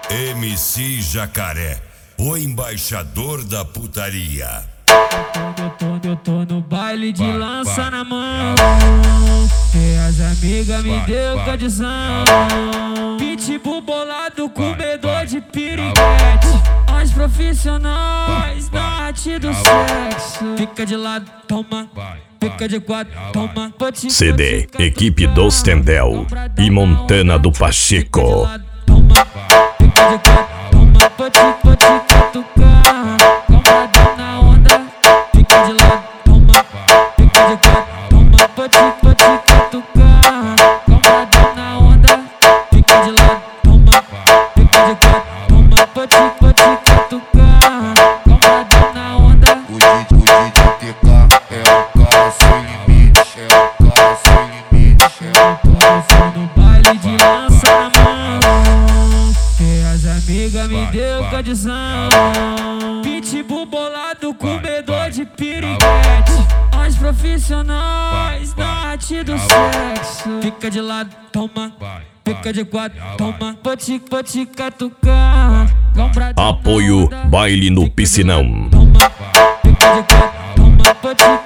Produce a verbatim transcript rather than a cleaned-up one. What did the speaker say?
M C Jacaré, o embaixador da putaria. Eu tô, eu tô no baile de lança na mão, e as amigas me deu condição. Pitbull bolado, comedor de piriguete. Os profissionais da arte do sexo. Fica de lado, toma. Fica de quatro, toma. C D, equipe dos Tendel e Montana do Pacheco. Fica de quatro, toma. Pode, pode catucar. Compradão na onda. Fica de lado, toma. Fica de quatro, toma. Pode, pode catucar. Compradão na onda. Fica de lado, toma. Fica de quatro, toma. Pode, pode catucar. Compradão na onda. O D J T K é o cara sem limite, é o cara sem limite. Eu tô no baile de lança na mão, e as amigas me deu condição. Pitbull bolado, comedor de piriguete. Os profissionais da arte do sexo. Fica de lado, toma. Fica de quatro, toma. Pode, pode catucar. Apoio Baile no Piscinão. Toma. Fica de quatro, toma. Pode